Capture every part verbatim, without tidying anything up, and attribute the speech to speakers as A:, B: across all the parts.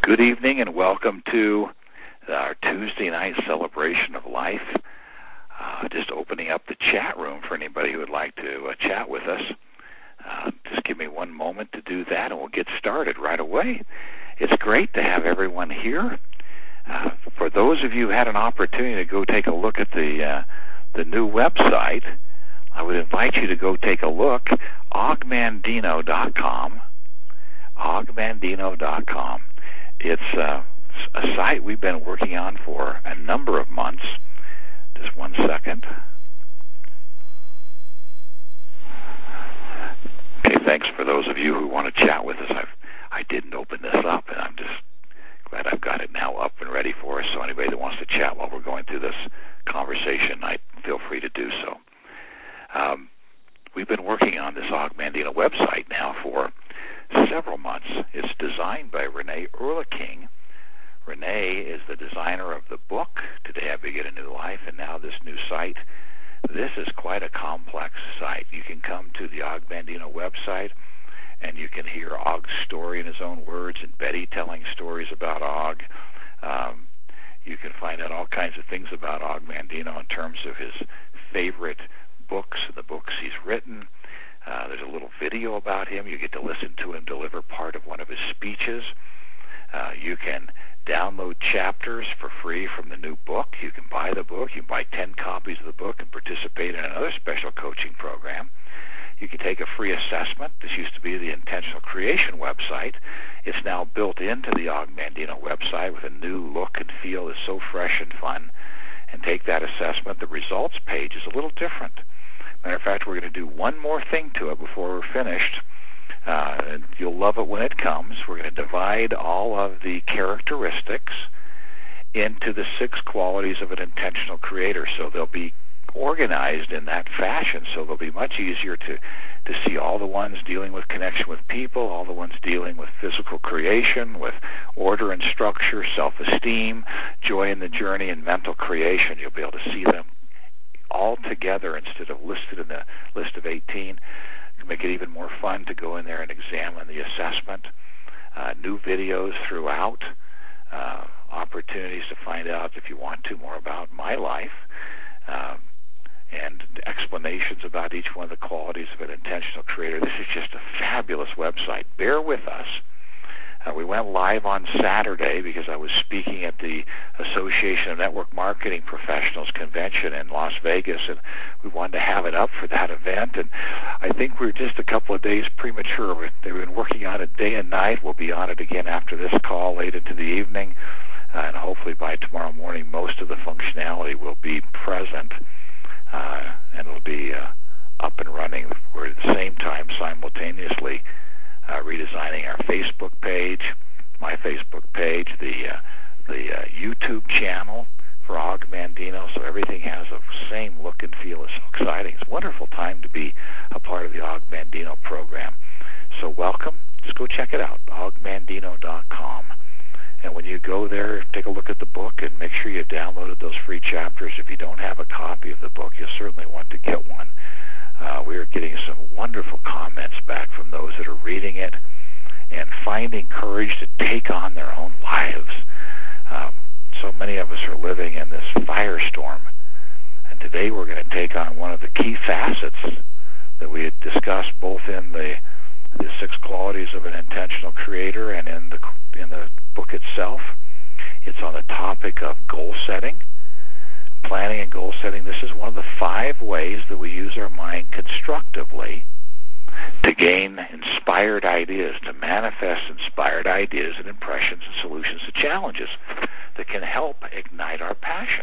A: Good evening and welcome to our Tuesday night celebration of life. Uh, just opening up the chat room for anybody who would like to uh, chat with us. Uh, just give me one moment to do that and we'll get started right away. It's great to have everyone here. Uh, for those of you who had an opportunity to go take a look at the, uh, the new website, I would invite you to go take a look, og mandino dot com, og mandino dot com. It's uh, a site we've been working on for a number of months. Just one second. Okay, thanks for those of you who want to chat with us. I've, I didn't open this up, and I'm just glad I've got it now up and ready for us. So anybody that wants to chat while we're going through this conversation, I feel free to do so. Um, we've been working on this Og Mandino website now for several months. It's designed by Renee Erliking. Renee is the designer of the book, Today I Begin a New Life, and now this new site. This is quite a complex site. You can come to the Og Mandino website, and you can hear Og's story in his own words, and Betty telling stories about Og. Um, you can find out all kinds of things about Og Mandino in terms of his favorite books and the books he's written. Uh, there's a little video about him. You get to listen to him deliver part of one of his speeches. Uh, you can download chapters for free from the new book. You can buy the book. You can buy ten copies of the book and participate in another special coaching program. You can take a free assessment. This used to be the Intentional Creation website. It's now built into the Og Mandino website with a new look and feel. It's so fresh and fun. And take that assessment. The results page is a little different. Matter of fact, we're going to do one more thing to it before we're finished. Uh, and you'll love it when it comes. We're going to divide all of the characteristics into the six qualities of an intentional creator. So they'll be organized in that fashion. So they'll be much easier to, to see all the ones dealing with connection with people, all the ones dealing with physical creation, with order and structure, self-esteem, joy in the journey, and mental creation. You'll be able to see them all together instead of listed in the list of eighteen. To make it even more fun to go in there and examine the assessment. Uh, new videos throughout, uh, opportunities to find out, if you want to, more about my life, uh, and explanations about each one of the qualities of an intentional creator. This is just a fabulous website. Bear with us. Uh, we went live on Saturday because I was speaking at the Association of Network Marketing Professionals convention in Las Vegas, and we wanted to have it up for that event. And I think we we're just a couple of days premature. They've been working on it day and night. We'll be on it again after this call late into the evening, uh, and hopefully by tomorrow morning most of the functionality will be present, uh, and it'll be uh, up and running. We're at the same time simultaneously Uh, redesigning our Facebook page, my Facebook page, the uh, the uh, YouTube channel for Og Mandino, so everything has the same look and feel. It's so exciting. It's a wonderful time to be a part of the Og Mandino program. So welcome. Just go check it out, og mandino dot com. And when you go there, take a look at the book and make sure you downloaded those free chapters. If you don't have a copy of the book, you'll certainly want to get one. Uh, we are getting some wonderful comments back from those that are reading it and finding courage to take on their own lives. Um, so many of us are living in this firestorm, and today we're going to take on one of the key facets that we had discussed both in the, the six qualities of an intentional creator and in the, in the book itself. It's on the topic of goal setting. Planning and goal setting. This is one of the five ways that we use our mind constructively to gain inspired ideas, to manifest inspired ideas and impressions and solutions to challenges that can help ignite our passion.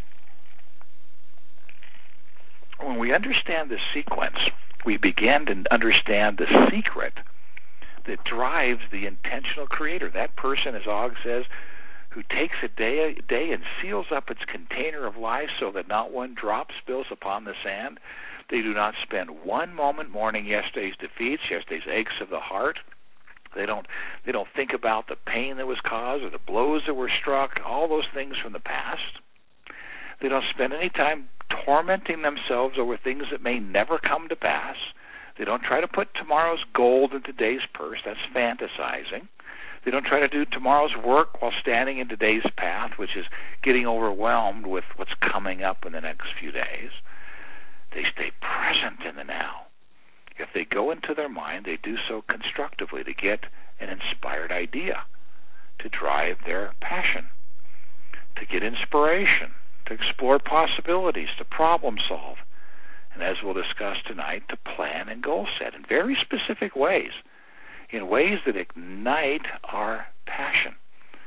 A: When we understand this sequence, we begin to understand the secret that drives the intentional creator. That person, as Og says, who takes a day, a day and seals up its container of life so that not one drop spills upon the sand. They do not spend one moment mourning yesterday's defeats, yesterday's aches of the heart. They don't, they don't think about the pain that was caused or the blows that were struck, all those things from the past. They don't spend any time tormenting themselves over things that may never come to pass. They don't try to put tomorrow's gold in today's purse. That's fantasizing. They don't try to do tomorrow's work while standing in today's path, which is getting overwhelmed with what's coming up in the next few days. They stay present in the now. If they go into their mind, they do so constructively to get an inspired idea, to drive their passion, to get inspiration, to explore possibilities, to problem solve, and as we'll discuss tonight, to plan and goal set in very specific ways, in ways that ignite our passion,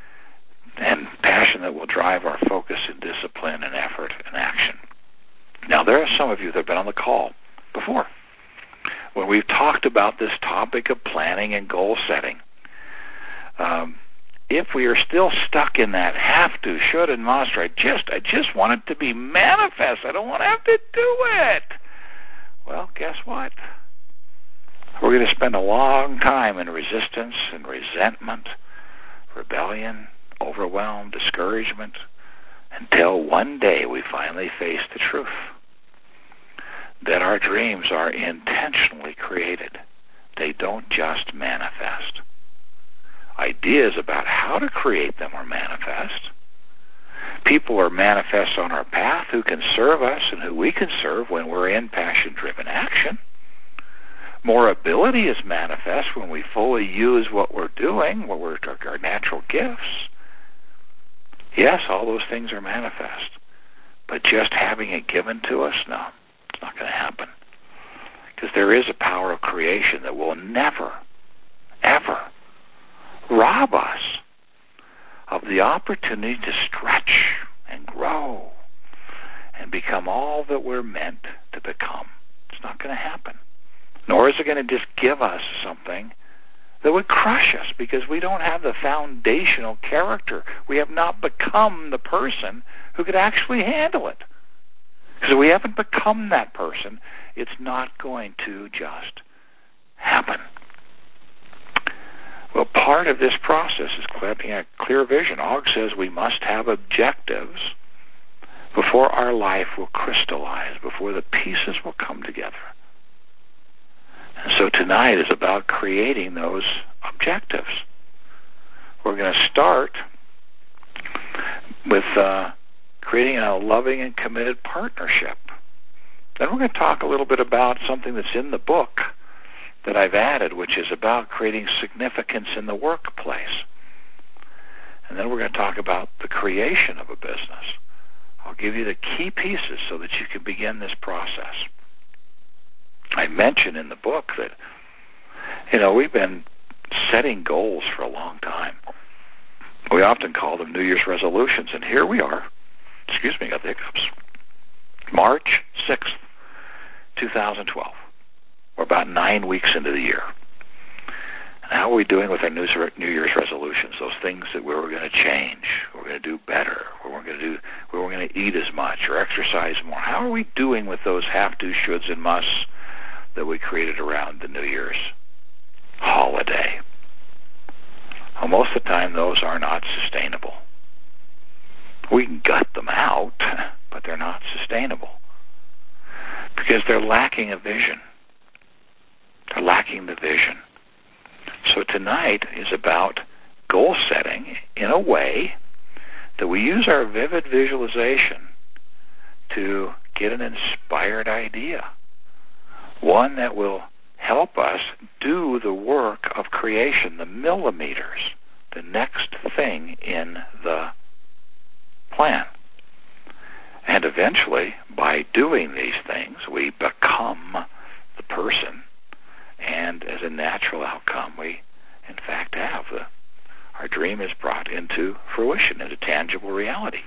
A: and passion that will drive our focus and discipline and effort and action. Now, there are some of you that have been on the call before when we've talked about this topic of planning and goal setting. Um, if we are still stuck in that have to, should, and must, or I just, I just want it to be manifest, I don't want to have to do it, well, guess what? We're going to spend a long time in resistance and resentment, rebellion, overwhelm, discouragement, until one day we finally face the truth that our dreams are intentionally created. They don't just manifest. Ideas about how to create them are manifest. People are manifest on our path who can serve us and who we can serve when we're in passion-driven action. More ability is manifest when we fully use what we're doing, what we're our natural gifts. Yes, all those things are manifest. But just having it given to us, no, it's not going to happen. Because there is a power of creation that will never, ever rob us of the opportunity to stretch and grow and become all that we're meant to become. It's not going to happen. Nor is it going to just give us something that would crush us because we don't have the foundational character. We have not become the person who could actually handle it. Because if we haven't become that person, it's not going to just happen. Well, part of this process is having a clear vision. Og says we must have objectives before our life will crystallize, before the pieces will come together. And so tonight is about creating those objectives. We're going to start with uh, creating a loving and committed partnership. Then we're going to talk a little bit about something that's in the book that I've added, which is about creating significance in the workplace. And then we're going to talk about the creation of a business. I'll give you the key pieces so that you can begin this process. I mentioned in the book that, you know, we've been setting goals for a long time. We often call them New Year's resolutions, and here we are. Excuse me, got the hiccups. March sixth, two thousand twelve. We're about nine weeks into the year. And how are we doing with our New Year's resolutions, those things that we were going to change, we we're going to do better, we weren't going to do, we weren't going to eat as much or exercise more? How are we doing with those have-to, shoulds, and musts that we created around the New Year's holiday? Well, most of the time, those are not sustainable. We can gut them out, but they're not sustainable because they're lacking a vision. They're lacking the vision. So tonight is about goal setting in a way that we use our vivid visualization to get an inspired idea, one that will help us do the work of creation, the millimeters, the next thing in the plan. And eventually, by doing these things, we become the person, and as a natural outcome, we, in fact, have the, our dream is brought into fruition, into tangible reality.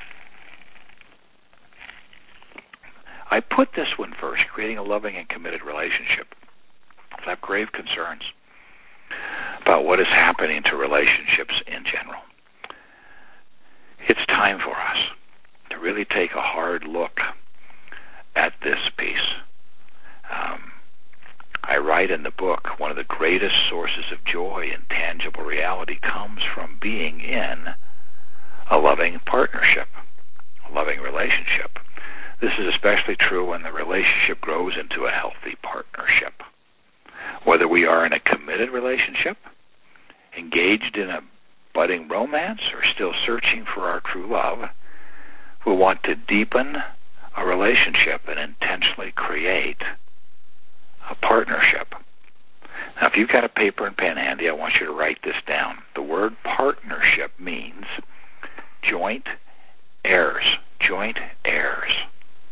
A: I put this one first, creating a loving and committed relationship. I have grave concerns about what is happening to relationships in general. It's time for us to really take a hard look at this piece. Um, I write in the book, one of the greatest sources of joy and tangible reality comes from being in a loving partnership, a loving relationship. This is especially true when the relationship grows into a healthy partnership. Whether we are in a committed relationship, engaged in a budding romance or still searching for our true love, who want to deepen a relationship and intentionally create a partnership. Now, if you've got a paper and pen handy, I want you to write this down. The word partnership means joint heirs, joint heirs.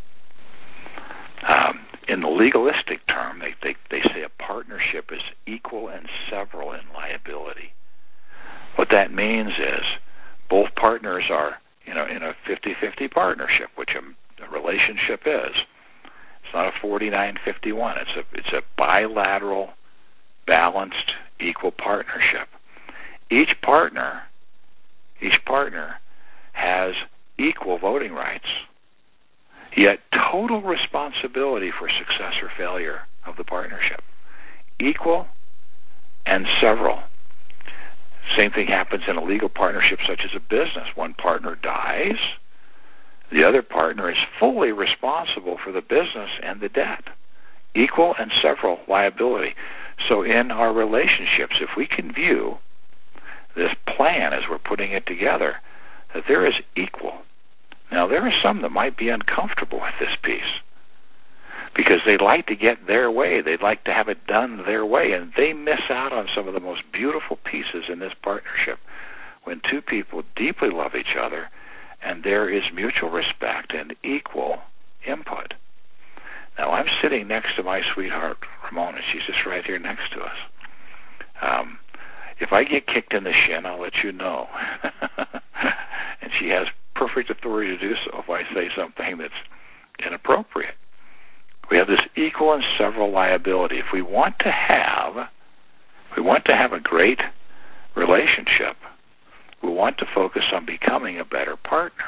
A: Um, in the legalistic term, they, they, they say a partnership is equal and several in liability. What that means is both partners are, you know, in a fifty-fifty partnership, which a, a relationship is. It's not a forty-nine fifty-one. It's a it's a bilateral, balanced, equal partnership. Each partner, each partner has equal voting rights, yet total responsibility for success or failure of the partnership. Equal and several. Same thing happens in a legal partnership such as a business. One partner dies. The other partner is fully responsible for the business and the debt. Equal and several liability. So in our relationships, if we can view this plan as we're putting it together, that there is equal. Now, there are some that might be uncomfortable with this piece because they'd like to get their way. They'd like to have it done their way, and they miss out on some of the most beautiful pieces in this partnership when two people deeply love each other and there is mutual respect and equal input. Now, I'm sitting next to my sweetheart, Ramona. She's just right here next to us. Um, if I get kicked in the shin, I'll let you know. And she has perfect authority to do so if I say something that's inappropriate. We have this equal and several liability. If we want to have, we want to have a great relationship, we want to focus on becoming a better partner.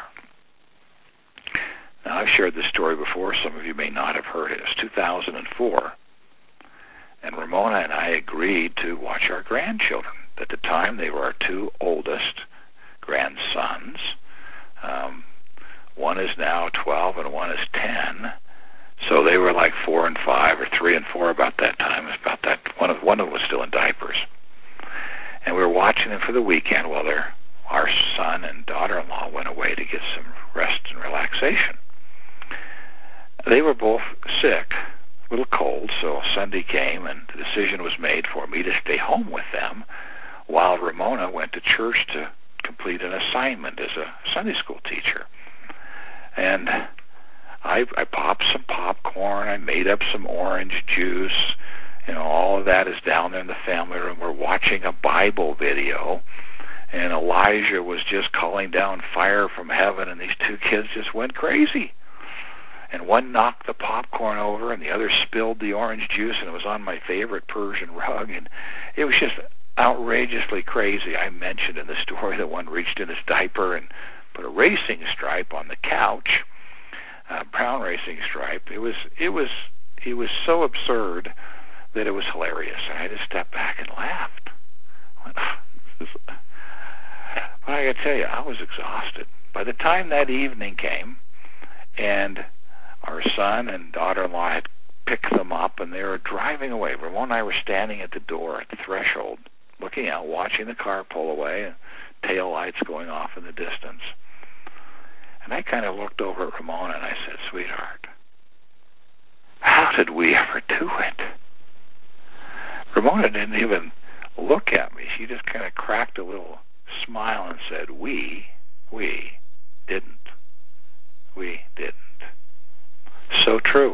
A: Now, I've shared this story before. Some of you may not have heard it. It was two thousand four, and Ramona and I agreed to watch our grandchildren. At the time, they were our two oldest grandsons. Um, one is now twelve and one is ten. So they were like four and five or three and four about that time. It was about that. One of, one of them was still in diapers. And we were watching them for the weekend while their, our son and daughter-in-law went away to get some rest and relaxation. They were both sick, a little cold, so Sunday came and the decision was made for me to stay home with them while Ramona went to church to complete an assignment as a Sunday school teacher. And I, I popped some popcorn. I made up some orange juice. You know, all of that is down there in the family room. We're watching a Bible video, and Elijah was just calling down fire from heaven, and these two kids just went crazy. And one knocked the popcorn over, and the other spilled the orange juice, and it was on my favorite Persian rug, and it was just outrageously crazy. I mentioned in the story that one reached in his diaper and put a racing stripe on the couch, a brown racing stripe. It was, it was, it was so absurd that it was hilarious. I had to step back and laughed. I went, oh, this is... But I got to tell you, I was exhausted. By the time that evening came, and our son and daughter-in-law had picked them up, and they were driving away. Ramon and I were standing at the door, at the threshold, looking out, watching the car pull away, and tail lights going off in the distance. And I kind of looked over at Ramona, and I said, sweetheart, how did we ever do it? Ramona didn't even look at me. She just kind of cracked a little smile and said, we, we didn't. We didn't. So true.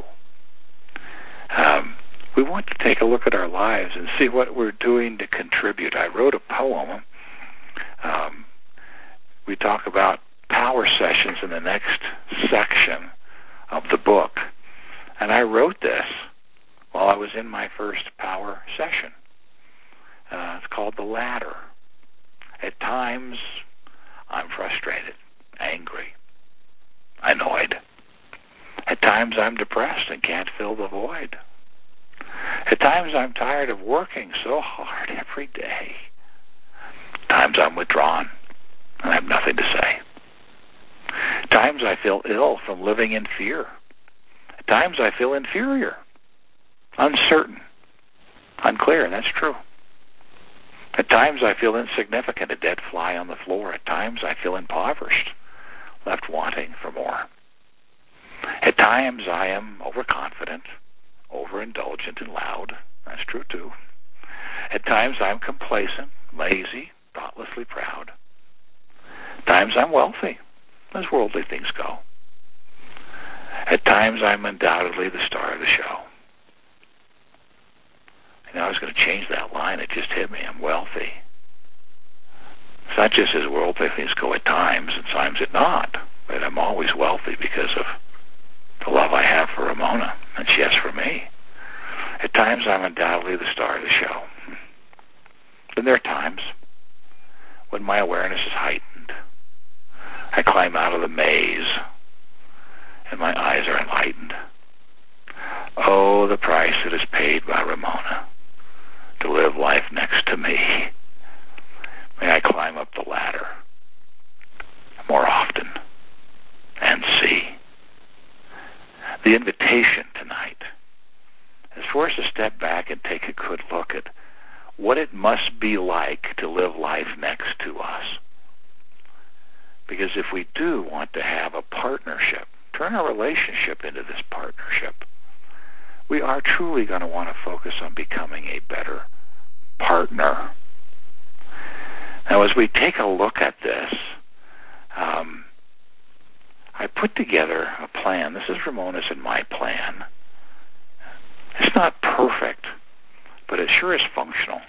A: Um, we want to take a look at our lives and see what we're doing to contribute. I wrote a poem. Um, we talk about power sessions in the next section of the book. And I wrote this while I was in my first power session. Uh, it's called The Ladder. At times, I'm frustrated, angry, annoyed. At times, I'm depressed and can't fill the void. At times, I'm tired of working so hard every day. At times, I'm withdrawn and I have nothing to say. At times, I feel ill from living in fear. At times, I feel inferior, uncertain, unclear, and that's true. At times I feel insignificant, a dead fly on the floor. At times I feel impoverished, left wanting for more. At times I am overconfident, overindulgent and loud. That's true too. At times I'm complacent, lazy, thoughtlessly proud. At times I'm wealthy, as worldly things go. At times I'm undoubtedly the star of the show. You know, I was going to change that line. It just hit me. I'm wealthy. It's not just as worldly things go at times, and times it not. But I'm always wealthy because of the love I have for Ramona, and she has for me. At times I'm undoubtedly the star of the show. Then there are times when my awareness is heightened. I climb out of the maze, and my eyes are enlightened. Oh, the price that is paid by Ramona to live life next to me. May I climb up the ladder more often and see. The invitation tonight is for us to step back and take a good look at what it must be like to live life next to us. Because if we do want to have a partnership, turn our relationship into this partnership, we are truly going to want to focus on becoming a better partner. Now, as we take a look at this, um, I put together a plan. This is Ramona's and my plan. It's not perfect, but it sure is functional.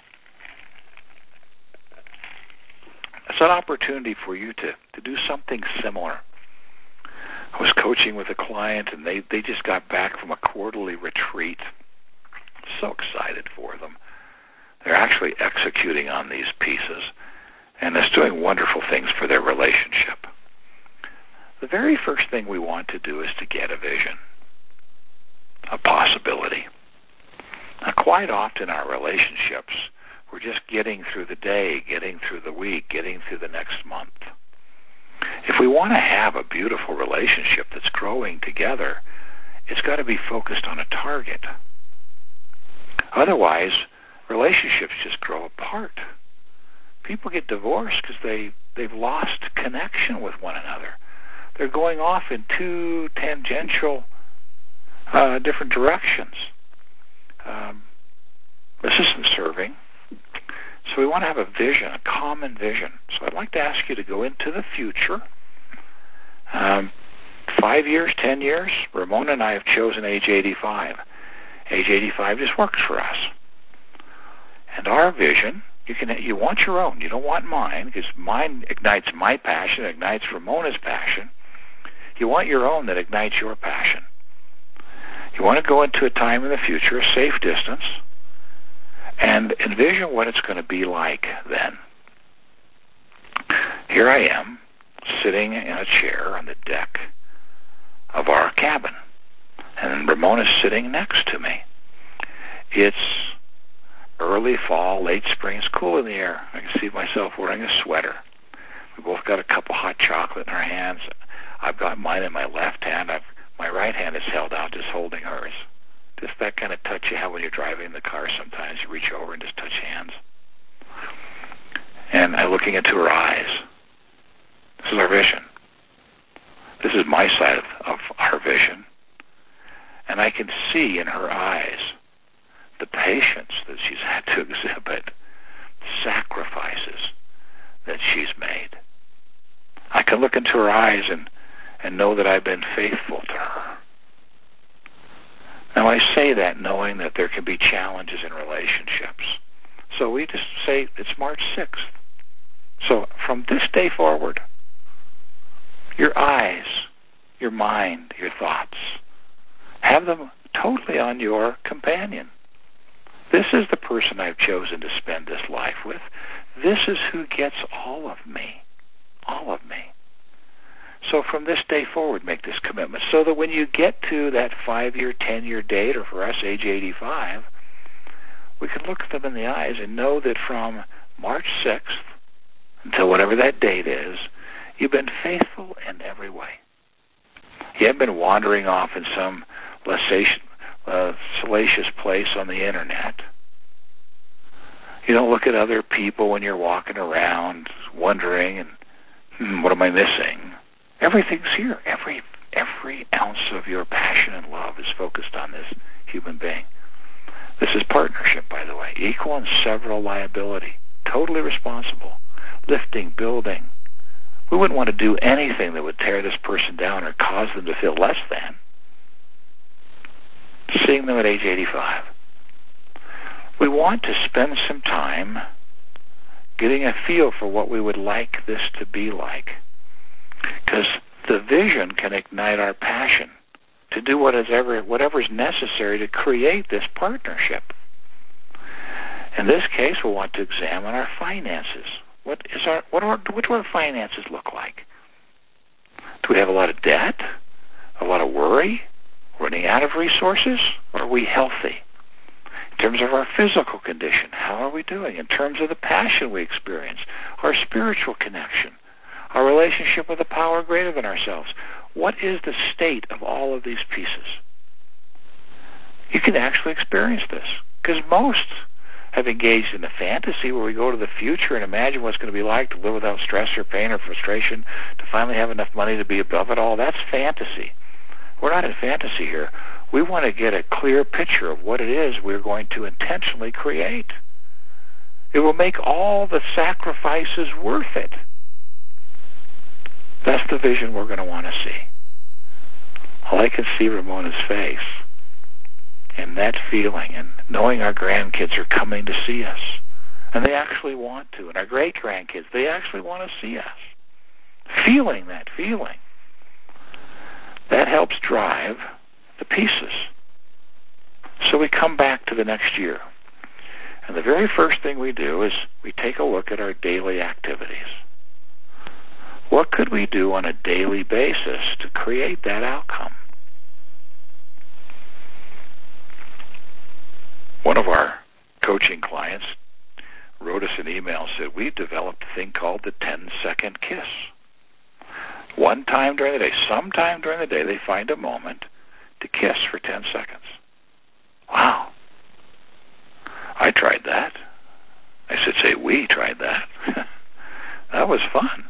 A: It's an opportunity for you to, to do something similar. I was coaching with a client, and they, they just got back from a quarterly retreat. So excited for them. They're actually executing on these pieces, and it's doing wonderful things for their relationship. The very first thing we want to do is to get a vision, a possibility. Now, quite often our relationships, we're just getting through the day, getting through the week, getting through the next month. If we want to have a beautiful relationship that's growing together, it's got to be focused on a target. Otherwise, relationships just grow apart. People get divorced because they, they've lost connection with one another. They're going off in two tangential uh, different directions. Um, this isn't serving. So we want to have a vision, a common vision. So I'd like to ask you to go into the future. Um, five years, ten years, Ramona and I have chosen age eighty-five. Age eighty-five just works for us. And our vision, you can you want your own. You don't want mine, because mine ignites my passion, ignites Ramona's passion. You want your own that ignites your passion. You want to go into a time in the future, a safe distance, and envision what it's going to be like then. Here I am, sitting in a chair on the deck of our cabin, and Ramona's sitting next to me. It's early fall, late spring. It's cool in the air. I can see myself wearing a sweater. We both got a cup of hot chocolate in our hands. I've got mine in my left hand. I've, my right hand is held out, just holding hers. Just that kind of touch you have when you're driving the car sometimes. You reach over and just touch hands. And I'm looking into her eyes. This is our vision. This is my side of, of our vision. And I can see in her eyes the patience that she's had to exhibit, sacrifices that she's made. I can look into her eyes and, and know that I've been faithful to her. Now, I say that knowing that there can be challenges in relationships. So we just say it's March sixth. So from this day forward, your eyes, your mind, your thoughts, have them totally on your companion. This is the person I've chosen to spend this life with. This is who gets all of me, all of me. So from this day forward, make this commitment so that when you get to that five-year, ten-year date, or for us, age eighty-five, we can look at them in the eyes and know that from March sixth until whatever that date is, you've been faithful in every way. You haven't been wandering off in some uh, salacious place on the internet. You don't look at other people when you're walking around wondering, and hmm, what am I missing? Everything's here. Every every ounce of your passion and love is focused on this human being. This is partnership, by the way. Equal and several liability. Totally responsible. Lifting, building. We wouldn't want to do anything that would tear this person down or cause them to feel less than. Seeing them at age eighty-five. We want to spend some time getting a feel for what we would like this to be like. Because the vision can ignite our passion to do what is ever, whatever is necessary to create this partnership. In this case, we'll want to examine our finances. What is our, what are, what do our finances look like? Do we have a lot of debt? A lot of worry? Running out of resources? Or are we healthy? In terms of our physical condition, how are we doing? In terms of the passion we experience, our spiritual connection, our relationship with a power greater than ourselves. What is the state of all of these pieces? You can actually experience this, because most have engaged in a fantasy where we go to the future and imagine what it's going to be like to live without stress or pain or frustration, to finally have enough money to be above it all. That's fantasy. We're not in fantasy here. We want to get a clear picture of what it is we're going to intentionally create. It will make all the sacrifices worth it. That's the vision we're going to want to see. Well, I can see Ramona's face and that feeling, and knowing our grandkids are coming to see us, and they actually want to, and our great-grandkids, they actually want to see us. Feeling that feeling. That helps drive the pieces. So we come back to the next year, and the very first thing we do is we take a look at our daily activities. What could we do on a daily basis to create that outcome? One of our coaching clients wrote us an email and said, we developed a thing called the ten-second kiss. One time during the day, sometime during the day, they find a moment to kiss for ten seconds. Wow. I tried that. I should say we tried that. That was fun.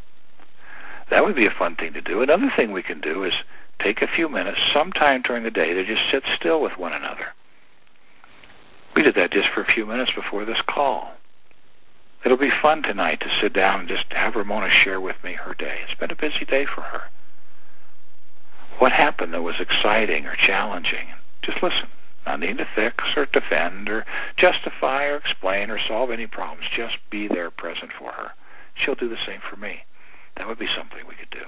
A: That would be a fun thing to do. Another thing we can do is take a few minutes sometime during the day to just sit still with one another. We did that just for a few minutes before this call. It'll be fun tonight to sit down and just have Ramona share with me her day. It's been a busy day for her. What happened that was exciting or challenging? Just listen. Not needing to fix or defend or justify or explain or solve any problems. Just be there present for her. She'll do the same for me. That would be something we could do.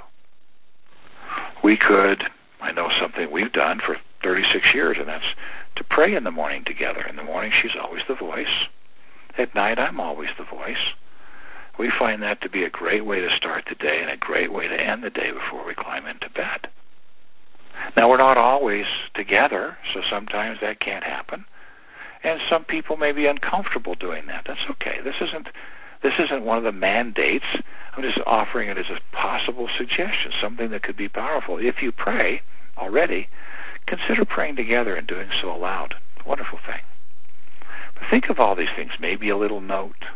A: We could, I know something we've done for thirty-six years, and that's to pray in the morning together. In the morning, she's always the voice. At night, I'm always the voice. We find that to be a great way to start the day and a great way to end the day before we climb into bed. Now, we're not always together, so sometimes that can't happen. And some people may be uncomfortable doing that. That's okay. This isn't this isn't one of the mandates. I'm just offering it as a possible suggestion, something that could be powerful. If you pray already, consider praying together and doing so aloud. It's a wonderful thing. But think of all these things, maybe a little note.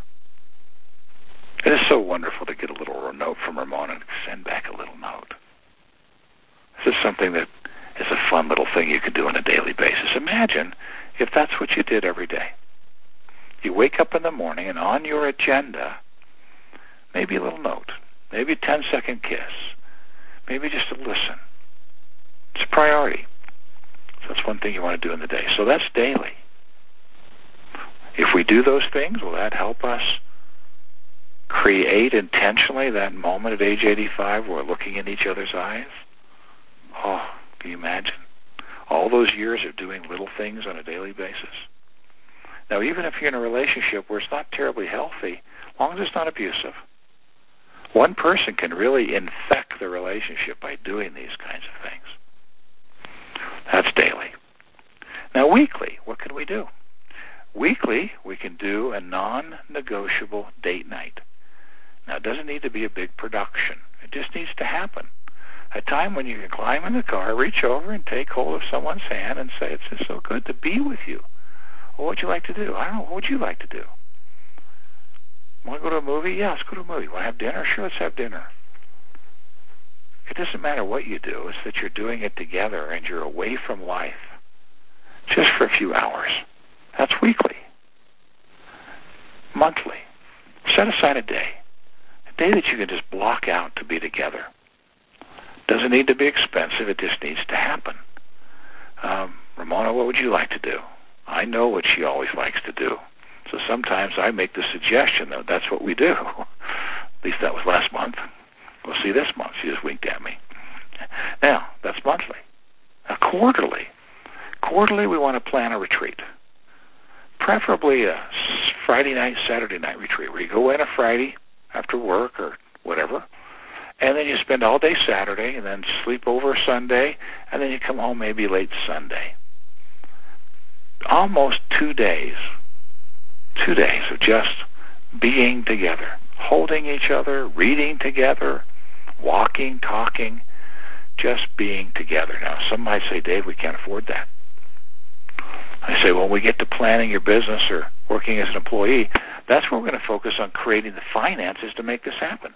A: It is so wonderful to get a little note from Ramona and send back a little note. This is something that is a fun little thing you can do on a daily basis. Imagine if that's what you did every day. You wake up in the morning and on your agenda, maybe a little note, maybe a ten-second kiss, maybe just a listen. It's a priority. So that's one thing you want to do in the day. So that's daily. If we do those things, will that help us create intentionally that moment at age eighty-five where we're looking in each other's eyes? Oh, can you imagine? All those years of doing little things on a daily basis. Now, even if you're in a relationship where it's not terribly healthy, as long as it's not abusive, one person can really infect the relationship by doing these kinds of things. That's daily. Now, weekly, what can we do? Weekly, we can do a non-negotiable date night. Now, it doesn't need to be a big production. It just needs to happen. A time when you can climb in the car, reach over and take hold of someone's hand and say, it's just so good to be with you. What would you like to do? I don't know. What would you like to do? Want to go to a movie? Yeah, let's go to a movie. Want to have dinner? Sure, let's have dinner. It doesn't matter what you do. It's that you're doing it together and you're away from life just for a few hours. That's weekly. Monthly. Set aside a day. A day that you can just block out to be together. Doesn't need to be expensive. It just needs to happen. Um, Ramona, what would you like to do? I know what she always likes to do. So sometimes I make the suggestion that that's what we do. At least that was last month. We'll see this month. She just winked at me. Now, that's monthly. Now, quarterly. Quarterly, we want to plan a retreat. Preferably a Friday night, Saturday night retreat where you go in a Friday after work or whatever, and then you spend all day Saturday and then sleep over Sunday, and then you come home maybe late Sunday. Almost two days, two days of just being together, holding each other, reading together, walking, talking, just being together. Now, some might say, Dave, we can't afford that. I say, well, when we get to planning your business or working as an employee, that's where we're going to focus on creating the finances to make this happen.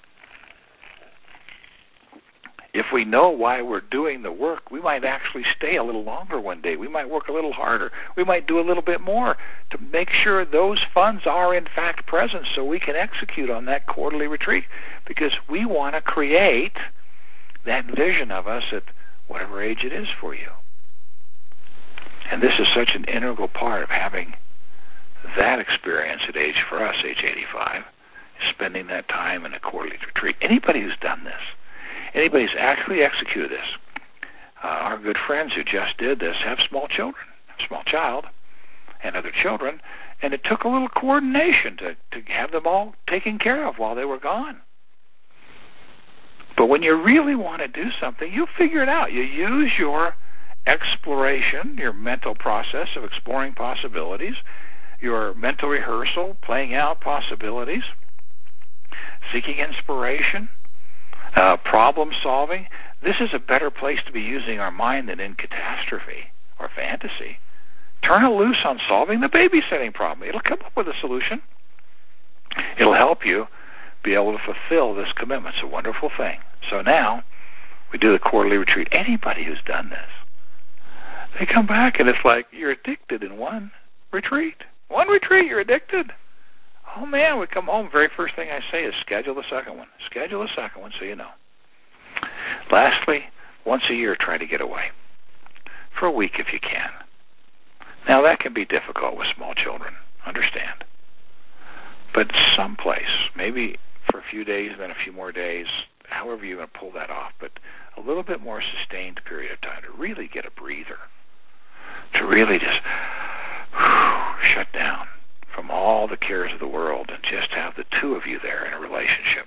A: If we know why we're doing the work, we might actually stay a little longer one day. We might work a little harder. We might do a little bit more to make sure those funds are in fact present so we can execute on that quarterly retreat, because we want to create that vision of us at whatever age it is for you. And this is such an integral part of having that experience at age, for us, age eighty-five, spending that time in a quarterly retreat. Anybody who's done this, anybody who's actually executed this, uh, our good friends who just did this have small children, a small child, and other children, and it took a little coordination to, to have them all taken care of while they were gone. But when you really want to do something, you figure it out. You use your exploration, your mental process of exploring possibilities, your mental rehearsal, playing out possibilities, seeking inspiration, uh, problem solving. This is a better place to be using our mind than in catastrophe or fantasy. Turn it loose on solving the babysitting problem. It'll come up with a solution. It'll help you be able to fulfill this commitment. It's a wonderful thing. So now we do the quarterly retreat. Anybody who's done this, they come back and it's like you're addicted in one retreat. One retreat, you're addicted. Oh, man, we come home. Very first thing I say is schedule the second one. Schedule the second one so you know. Lastly, once a year, try to get away. For a week if you can. Now, that can be difficult with small children. Understand. But someplace, maybe for a few days and then a few more days, however you're going to pull that off, but a little bit more sustained period of time to really get a breather, to really just whew, shut down from all the cares of the world and just have the two of you there in a relationship.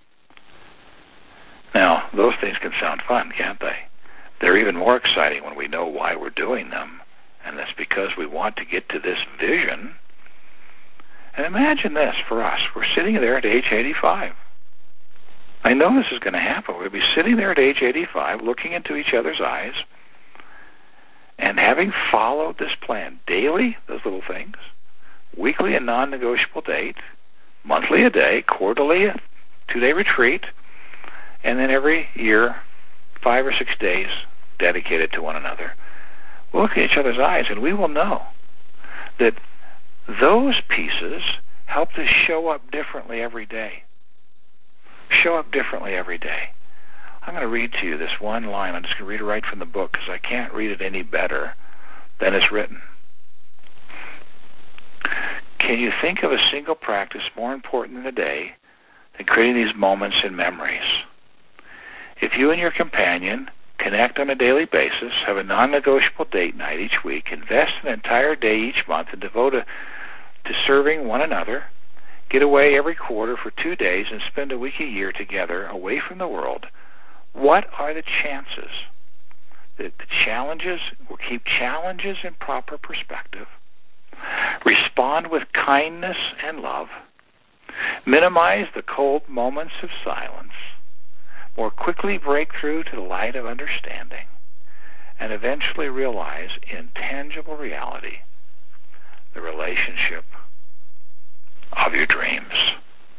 A: Now, those things can sound fun, can't they? They're even more exciting when we know why we're doing them, and that's because we want to get to this vision. And imagine this for us. We're sitting there at age eighty-five. I know this is going to happen. We'll be sitting there at age eighty-five, looking into each other's eyes, and having followed this plan daily, those little things, weekly a non-negotiable date, monthly a day, quarterly a two-day retreat, and then every year, five or six days dedicated to one another. We'll look at each other's eyes, and we will know that those pieces help us show up differently every day. Show up differently every day. I'm going to read to you this one line. I'm just going to read it right from the book because I can't read it any better than it's written. Can you think of a single practice more important in the day than creating these moments and memories? If you and your companion connect on a daily basis, have a non-negotiable date night each week, invest an entire day each month, and devote a, to serving one another, get away every quarter for two days, and spend a week a year together away from the world, what are the chances that the challenges will keep challenges in proper perspective, respond with kindness and love, minimize the cold moments of silence, more quickly break through to the light of understanding, and eventually realize in tangible reality the relationship of your dreams?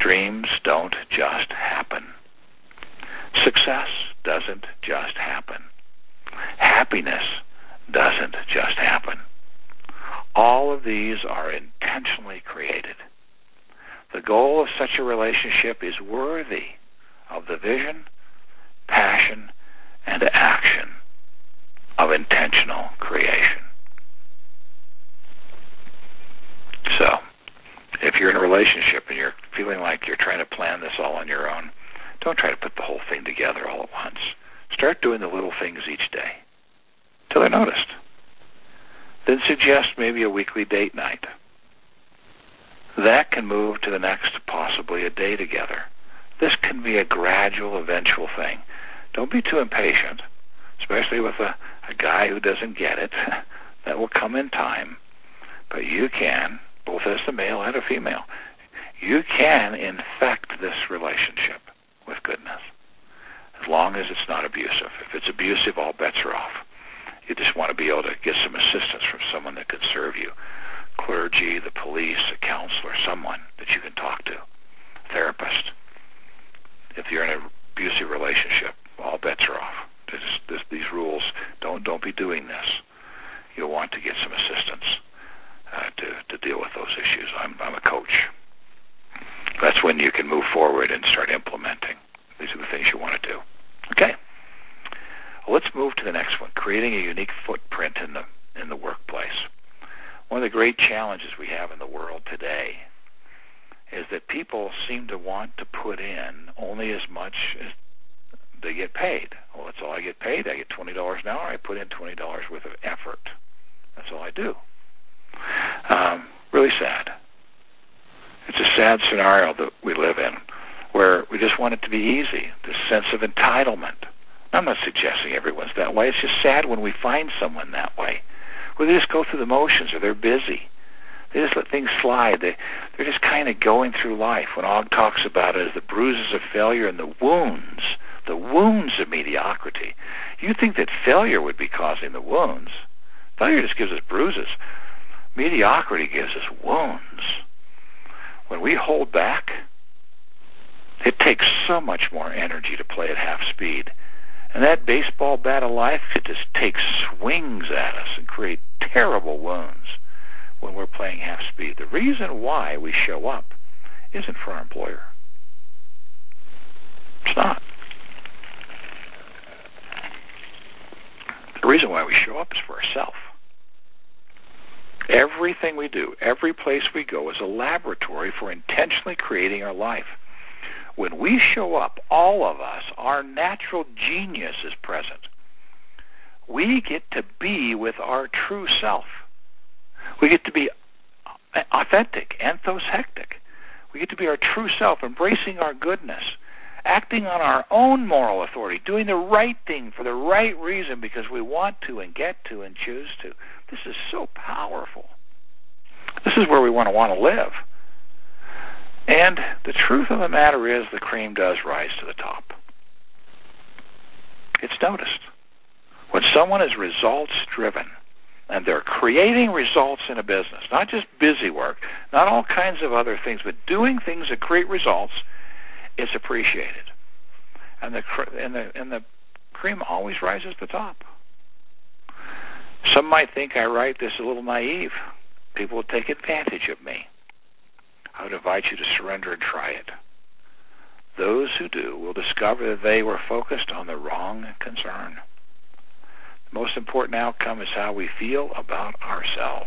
A: Dreams don't just happen. Success doesn't just happen. Happiness doesn't just happen. All of these are intentionally created. The goal of such a relationship is worthy of the vision, passion, and action of intentional creation. So, if you're in a relationship and you're feeling like you're trying to plan this all on your own, don't try to put the whole thing together all at once. Start doing the little things each day till they're noticed. Then suggest maybe a weekly date night. That can move to the next, possibly a day together. This can be a gradual, eventual thing. Don't be too impatient, especially with a, a guy who doesn't get it. That will come in time. But you can, both as the male and a female, you can infect this relationship with goodness, as long as it's not abusive. If it's abusive, all bets are off. You just want to be able to get some assistance from someone that could serve you. Clergy, the police, a counselor, someone that you can talk to, a therapist. If you're in an abusive relationship, all bets are off. This, this, these rules, don't don't be doing this. You'll want to get some assistance uh, to, to deal with those issues. I'm, I'm a coach. That's when you can move forward and start implementing. These are the things you want to do. Okay. Well, let's move to the next one, creating a unique footprint in the in the workplace. One of the great challenges we have in the world today is that people seem to want to put in only as much as they get paid. Well, that's all I get paid. I get twenty dollars an hour. I put in twenty dollars worth of effort. That's all I do. Um, really sad. It's a sad scenario that we live in where we just want it to be easy, this sense of entitlement. I'm not suggesting everyone's that way. It's just sad when we find someone that way, where they just go through the motions or they're busy. They just let things slide. They, they're just kind of going through life. When Og talks about it as the bruises of failure and the wounds, the wounds of mediocrity. You think that failure would be causing the wounds. Failure just gives us bruises. Mediocrity gives us wounds. When we hold back, it takes so much more energy to play at half speed. And that baseball bat of life could just take swings at us and create terrible wounds when we're playing half speed. The reason why we show up isn't for our employer. It's not. The reason why we show up is for ourselves. Everything we do, every place we go is a laboratory for intentionally creating our life. When we show up, all of us, our natural genius is present. We get to be with our true self. We get to be authentic, anthos hectic. We get to be our true self, embracing our goodness, acting on our own moral authority, doing the right thing for the right reason because we want to and get to and choose to. This is so powerful. This is where we want to want to live. And the truth of the matter is the cream does rise to the top. It's noticed. When someone is results-driven and they're creating results in a business, not just busy work, not all kinds of other things, but doing things that create results, it's appreciated. And the, and the, and the cream always rises to the top. Some might think I write this a little naive. People will take advantage of me. I would invite you to surrender and try it. Those who do will discover that they were focused on the wrong concern. The most important outcome is how we feel about ourselves.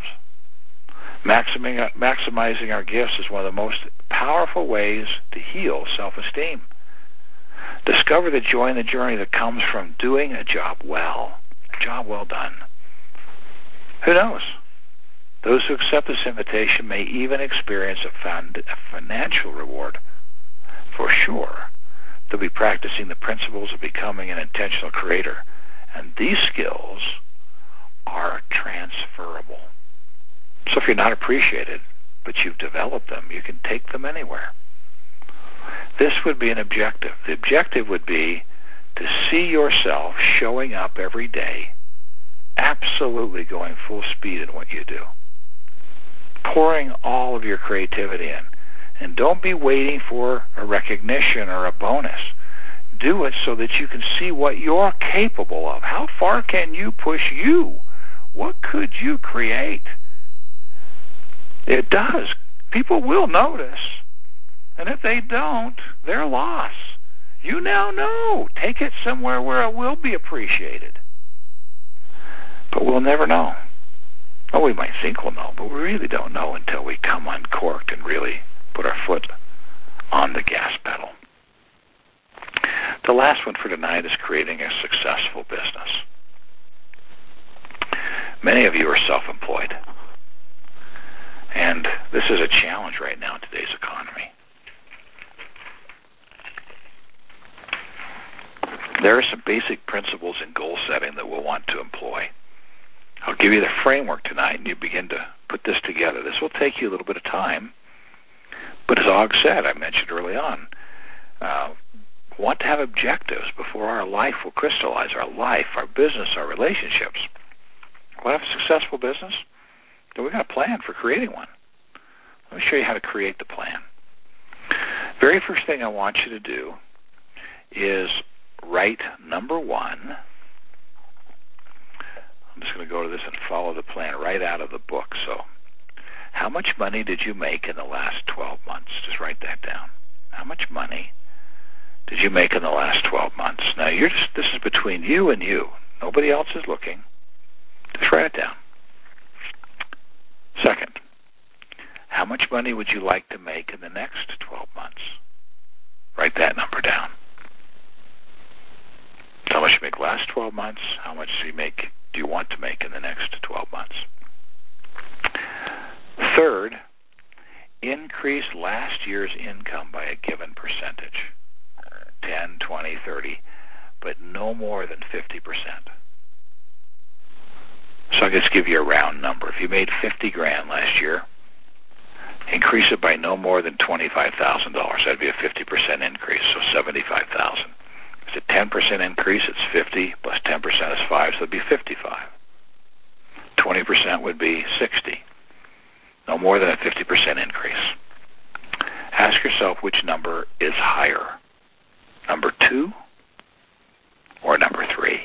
A: Maximizing our gifts is one of the most powerful ways to heal self-esteem. Discover the joy in the journey that comes from doing a job well, a job well done. Who knows? Those who accept this invitation may even experience a, fund, a financial reward. For sure, they'll be practicing the principles of becoming an intentional creator. And these skills are transferable. So if you're not appreciated, but you've developed them, you can take them anywhere. This would be an objective. The objective would be to see yourself showing up every day, absolutely going full speed in what you do, pouring all of your creativity in, And don't be waiting for a recognition or a bonus. Do it so that you can see what you're capable of. How far can you push you? What could you create? It does. People will notice. And if they don't, they're lost. You now know. Take it somewhere where it will be appreciated. But we'll never know. Well, we might think we'll know, but we really don't know until we come uncorked and really put our foot on the gas pedal. The last one for tonight is creating a successful business. Many of you are self-employed. And this is a challenge right now in today's economy. There are some basic principles in goal setting that we'll want to employ. I'll give you the framework tonight, and you begin to put this together. This will take you a little bit of time. But as Og said, I mentioned early on, uh, want to have objectives before our life will crystallize, our life, our business, our relationships. Want to have a successful business? Then we've got a plan for creating one. Let me show you how to create the plan. Very first thing I want you to do is write number one. I'm just going to go to this and follow the plan right out of the book. So how much money did you make in the last twelve months? Just write that down. How much money did you make in the last twelve months? Now, you're just, this is between you and you. Nobody else is looking. Just write it down. Second, how much money would you like to make in the next twelve months? Write that number down. How much you make last twelve months? How much do you make? Do you want to make in the next twelve months? Third, increase last year's income by a given percentage, ten, twenty, thirty, but no more than fifty percent. So I'll just give you a round number. If you made fifty grand last year, increase it by no more than twenty-five thousand dollars. That'd be a fifty percent increase, so seventy-five thousand dollars. If it's a ten percent increase, it's fifty, plus ten percent is five, so it'd be fifty-five. twenty percent would be sixty. No more than a fifty percent increase. Ask yourself which number is higher, number two or number three.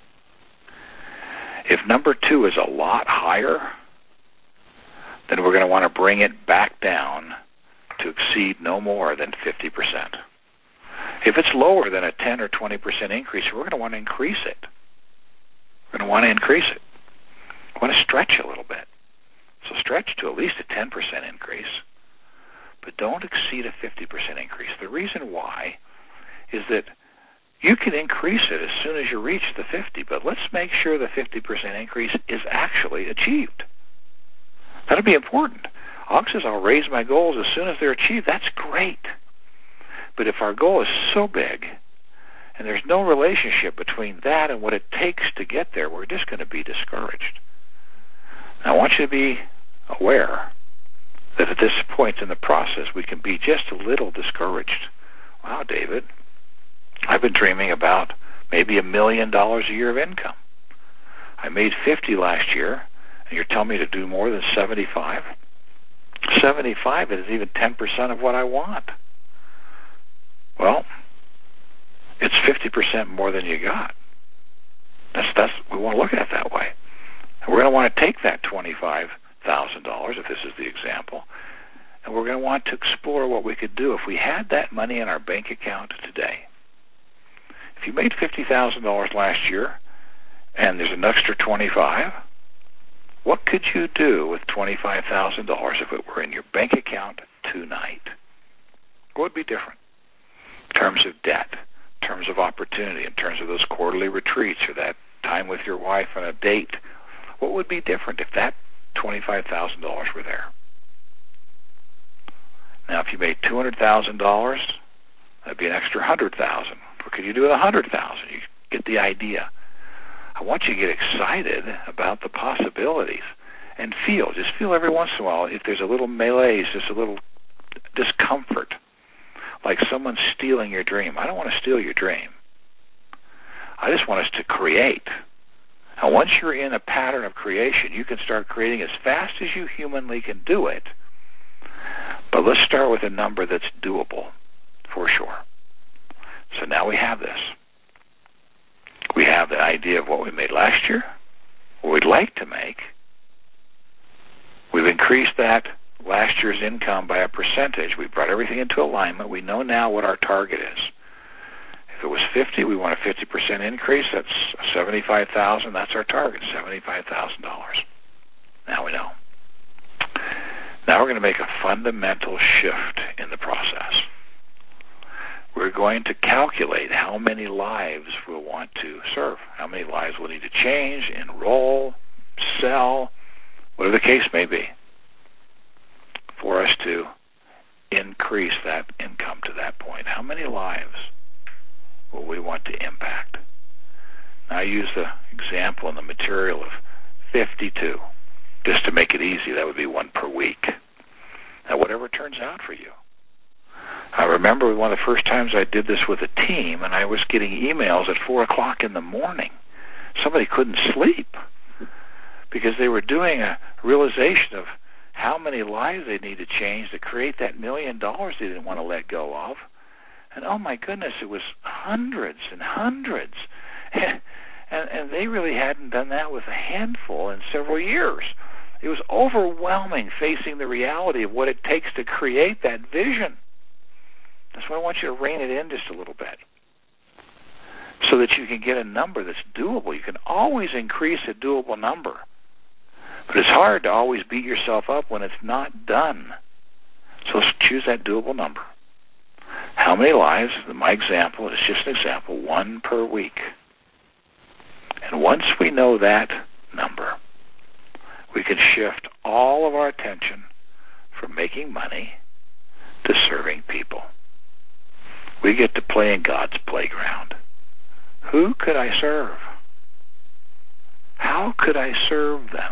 A: If number two is a lot higher, then we're going to want to bring it back down to exceed no more than fifty percent. If it's lower than a ten or twenty percent increase, we're going to want to increase it. We're going to want to increase it. We want to stretch a little bit. So stretch to at least a ten percent increase, but don't exceed a fifty percent increase. The reason why is that you can increase it as soon as you reach the fifty, but let's make sure the fifty percent increase is actually achieved. That'll be important. Og says, I'll raise my goals as soon as they're achieved. That's great. But if our goal is so big and there's no relationship between that and what it takes to get there, we're just going to be discouraged. Now, I want you to be aware that at this point in the process, we can be just a little discouraged. Wow, David, I've been dreaming about maybe a million dollars a year of income. I made fifty last year, and you're telling me to do more than seventy-five? seventy-five is even ten percent of what I want. Well, it's fifty percent more than you got. That's, that's, we want to look at it that way. And we're going to want to take that twenty-five thousand dollars, if this is the example, and we're going to want to explore what we could do if we had that money in our bank account today. If you made fifty thousand dollars last year and there's an extra twenty-five, what could you do with twenty-five thousand dollars if it were in your bank account tonight? What would be different in terms of debt, in terms of opportunity, in terms of those quarterly retreats or that time with your wife on a date? What would be different if that twenty-five thousand dollars were there? Now, if you made two hundred thousand dollars, that'd be an extra one hundred thousand dollars. What could you do with one hundred thousand dollars? You get the idea. I want you to get excited about the possibilities and feel, just feel every once in a while if there's a little malaise, just a little discomfort, like someone's stealing your dream. I don't want to steal your dream. I just want us to create. And once you're in a pattern of creation, you can start creating as fast as you humanly can do it. But But let's start with a number that's doable, for sure. So now we have this. We have the idea of what we made last year, what we'd like to make. We've increased that last year's income by a percentage. We brought everything into alignment. We know now what our target is. If it was fifty, we want a fifty percent increase. That's seventy-five thousand dollars. That's our target, seventy-five thousand dollars. Now we know. Now we're going to make a fundamental shift in the process. We're going to calculate how many lives we'll want to serve, how many lives we'll need to change, enroll, sell, whatever the case may be, for us to increase that income to that point. How many lives will we want to impact? Now, I use the example in the material of fifty-two. Just to make it easy, that would be one per week. Now, whatever turns out for you. I remember one of the first times I did this with a team, and I was getting emails at four o'clock in the morning. Somebody couldn't sleep because they were doing a realization of how many lives they need to change to create that million dollars they didn't want to let go of. And oh my goodness, it was hundreds and hundreds. And, and, and they really hadn't done that with a handful in several years. It was overwhelming facing the reality of what it takes to create that vision. That's why I want you to rein it in just a little bit so that you can get a number that's doable. You can always increase a doable number. But it's hard to always beat yourself up when it's not done. So choose that doable number. How many lives? In my example, it's just an example, one per week. And once we know that number, we can shift all of our attention from making money to serving people. We get to play in God's playground. Who could I serve? How could I serve them?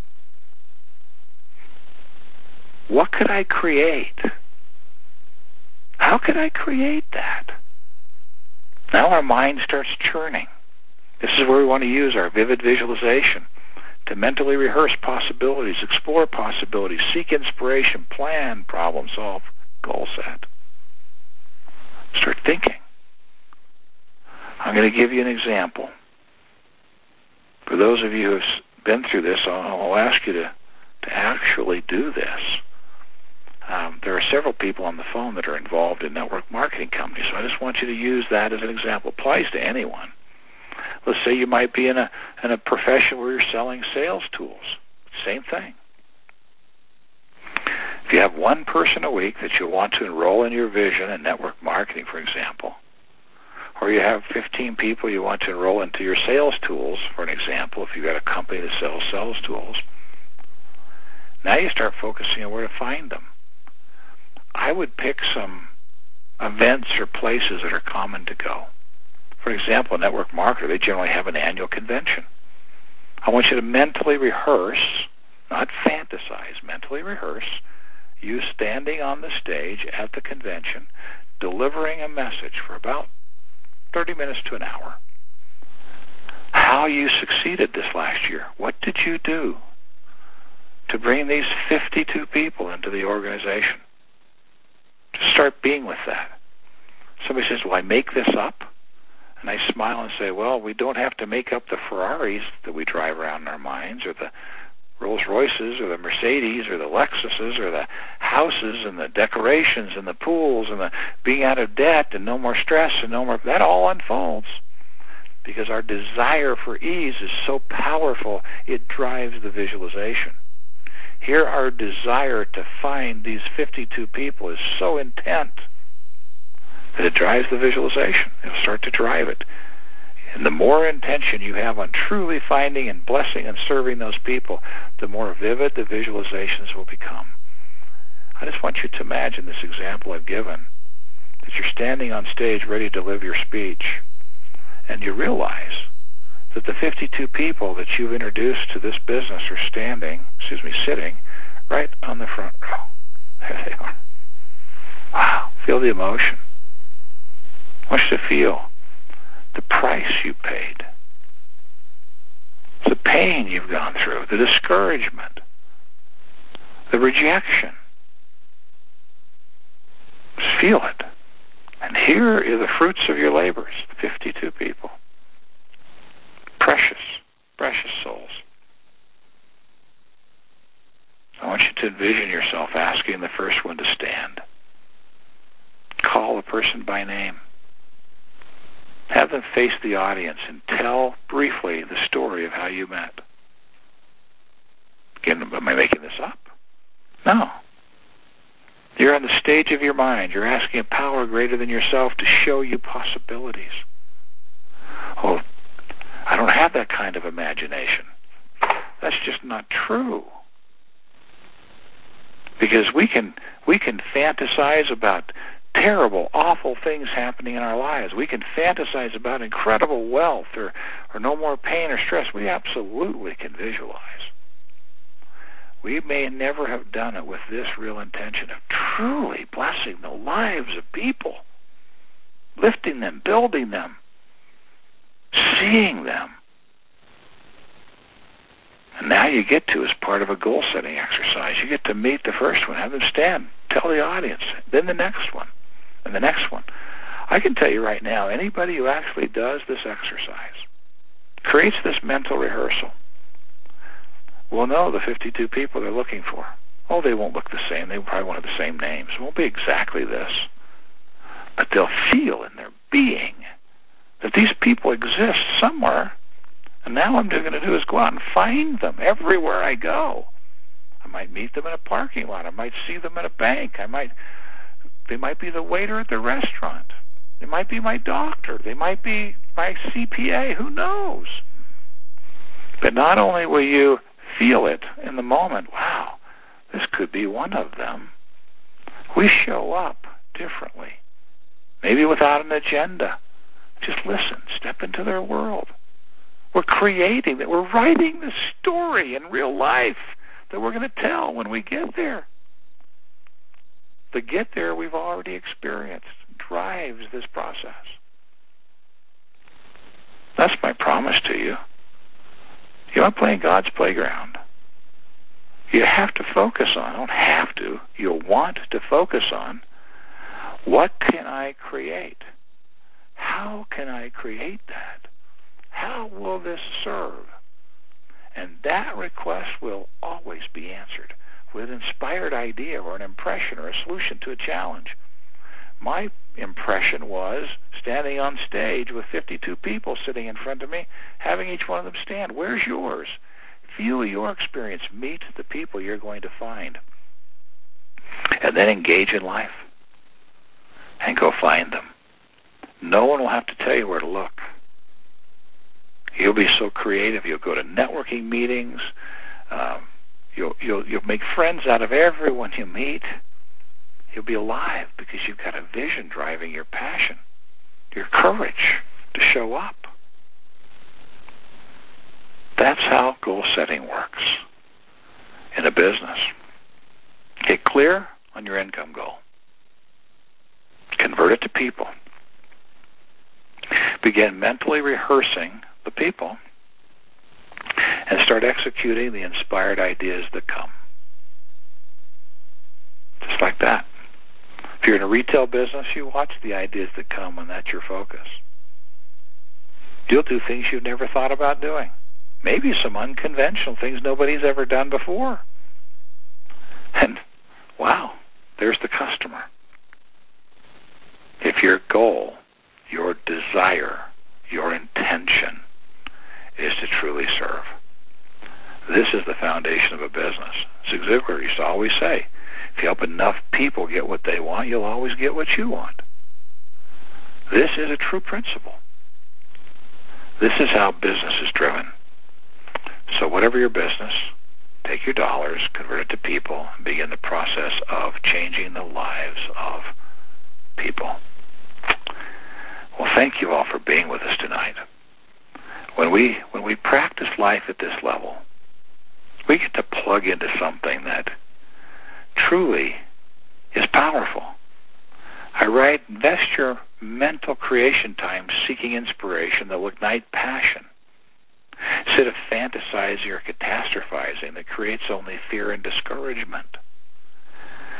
A: What could I create? How could I create that? Now our mind starts churning. This is where we want to use our vivid visualization to mentally rehearse possibilities, explore possibilities, seek inspiration, plan, problem solve, goal set. Start thinking. I'm going to give you an example. For those of you who have been through this, I'll, I'll ask you to, to actually do this. Um, there are several people on the phone that are involved in network marketing companies, so I just want you to use that as an example. It applies to anyone. Let's say you might be in a in a profession where you're selling sales tools. Same thing. If you have one person a week that you want to enroll in your vision in network marketing, for example, or you have fifteen people you want to enroll into your sales tools, for an example, if you've got a company that sells sales tools, now you start focusing on where to find them. I would pick some events or places that are common to go. For example, a network marketer, they generally have an annual convention. I want you to mentally rehearse, not fantasize, mentally rehearse, you standing on the stage at the convention, delivering a message for about thirty minutes to an hour. How you succeeded this last year. What did you do to bring these fifty-two people into the organization? Just start being with that. Somebody says, well, I make this up. And I smile and say, well, we don't have to make up the Ferraris that we drive around in our minds, or the Rolls Royces, or the Mercedes, or the Lexuses, or the houses, and the decorations, and the pools, and the being out of debt, and no more stress, and no more. That all unfolds because our desire for ease is so powerful, it drives the visualization. Here, our desire to find these fifty-two people is so intent that it drives the visualization. It'll start to drive it. And the more intention you have on truly finding and blessing and serving those people, the more vivid the visualizations will become. I just want you to imagine this example I've given, that you're standing on stage ready to deliver your speech, and you realize that the fifty-two people that you've introduced to this business are standing, excuse me, sitting right on the front row. There they are. Wow. Feel the emotion. I want you to feel the price you paid, the pain you've gone through, the discouragement, the rejection. Just feel it. And here are the fruits of your labors, fifty-two people. Precious, precious souls. I want you to envision yourself asking the first one to stand. Call the person by name. Have them face the audience and tell briefly the story of how you met. Again, am I making this up? No. You're on the stage of your mind. You're asking a power greater than yourself to show you possibilities. Oh, I don't have that kind of imagination. That's just not true. Because we can we can fantasize about terrible, awful things happening in our lives. We can fantasize about incredible wealth or, or no more pain or stress. We absolutely can visualize. We may never have done it with this real intention of truly blessing the lives of people, lifting them, building them, seeing them. And now you get to, as part of a goal-setting exercise, you get to meet the first one, have them stand, tell the audience, then the next one, and the next one. I can tell you right now, anybody who actually does this exercise, creates this mental rehearsal, will know the fifty-two people they're looking for. Oh, they won't look the same. They probably won't have the same names. It won't be exactly this. But they'll feel in their being that these people exist somewhere. And now what I'm going to do is go out and find them everywhere I go. I might meet them in a parking lot. I might see them at a bank. I might, they might be the waiter at the restaurant. They might be my doctor. They might be my C P A. Who knows? But not only will you feel it in the moment, wow, this could be one of them. We show up differently, maybe without an agenda. Just listen, step into their world. We're creating that. We're writing the story in real life that we're going to tell when we get there. The get there we've already experienced drives this process. That's my promise to you. You are playing God's playground. You have to focus on, don't have to, you'll want to focus on, what can I create? How can I create that? How will this serve? And that request will always be answered with an inspired idea or an impression or a solution to a challenge. My impression was standing on stage with fifty-two people sitting in front of me, having each one of them stand. Where's yours? Feel your experience. Meet the people you're going to find. And then engage in life. And go find them. No one will have to tell you where to look. You'll be so creative. You'll go to networking meetings. Um, you'll, you'll, you'll make friends out of everyone you meet. You'll be alive because you've got a vision driving your passion, your courage to show up. That's how goal setting works in a business. Get clear on your income goal. Convert it to people. Begin mentally rehearsing the people and start executing the inspired ideas that come. Just like that. If you're in a retail business, you watch the ideas that come when that's your focus. You'll do things you've never thought about doing. Maybe some unconventional things nobody's ever done before. And, wow, there's the customer. If your goal, your desire, your intention is to truly serve, this is the foundation of a business. Zig Ziglar used to always say, if you help enough people get what they want, you'll always get what you want. This is a true principle. This is how business is driven. So whatever your business, take your dollars, convert it to people, and begin the process of changing the lives of people. Well, thank you all for being with us tonight. When we when we practice life at this level, we get to plug into something that truly is powerful. I write, invest your mental creation time seeking inspiration that will ignite passion, instead of fantasizing or catastrophizing that creates only fear and discouragement. There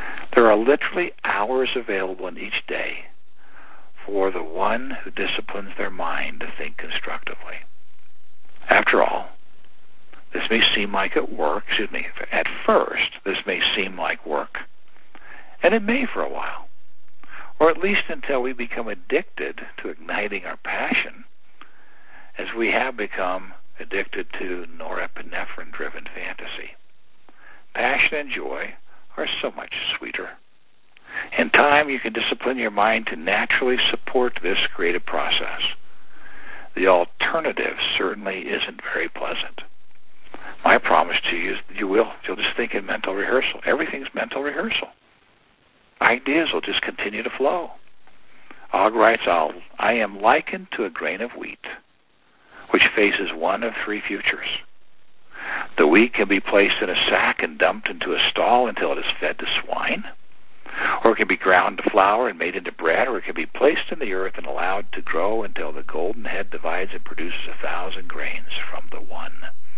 A: are literally hours available in each day for the one who disciplines their mind to think constructively. After all, this may seem like it work, excuse me, at first, this may seem like work, and it may for a while, or at least until we become addicted to igniting our passion, as we have become addicted to norepinephrine-driven fantasy. Passion and joy are so much sweeter. In time, you can discipline your mind to naturally support this creative process. The alternative certainly isn't very pleasant. My promise to you is you will. You'll just think in mental rehearsal. Everything's mental rehearsal. Ideas will just continue to flow. Og writes, I'll, I am likened to a grain of wheat, which faces one of three futures. The wheat can be placed in a sack and dumped into a stall until it is fed to swine, or it can be ground to flour and made into bread, or it can be placed in the earth and allowed to grow until the golden head divides and produces a thousand grains from the one.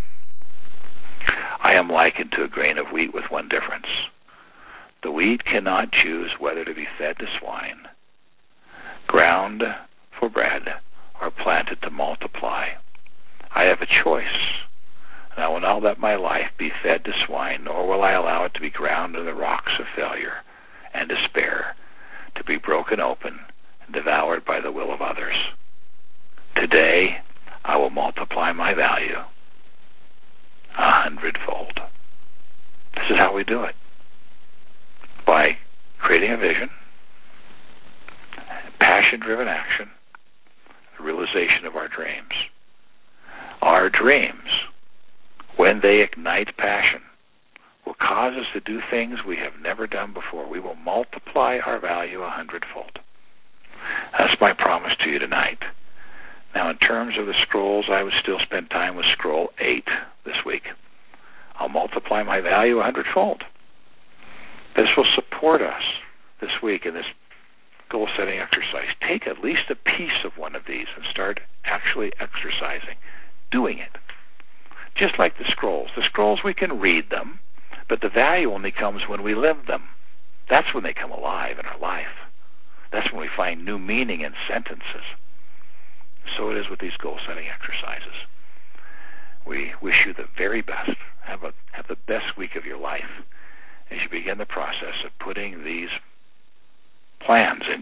A: I am likened to a grain of wheat with one difference. The wheat cannot choose whether to be fed to swine, ground for bread, or planted to multiply. I have a choice, and I will not let my life be fed to swine, nor will I allow it to be ground in the rocks of failure and despair, to be broken open and devoured by the will of others. Today, I will multiply my value a hundredfold. This is how we do it. By creating a vision, passion-driven action, the realization of our dreams. Our dreams, when they ignite passion, will cause us to do things we have never done before. We will multiply our value a hundredfold. That's my promise to you tonight. Now, in terms of the scrolls, I would still spend time with scroll eight this week. I'll multiply my value a hundredfold. This will support us this week in this goal-setting exercise. Take at least a piece of one of these and start actually exercising, doing it. Just like the scrolls. The scrolls, we can read them, but the value only comes when we live them. That's when they come alive in our life. That's when we find new meaning in sentences. So it is with these goal-setting exercises. We wish you the very best. Have a have the best week of your life as you begin the process of putting these plans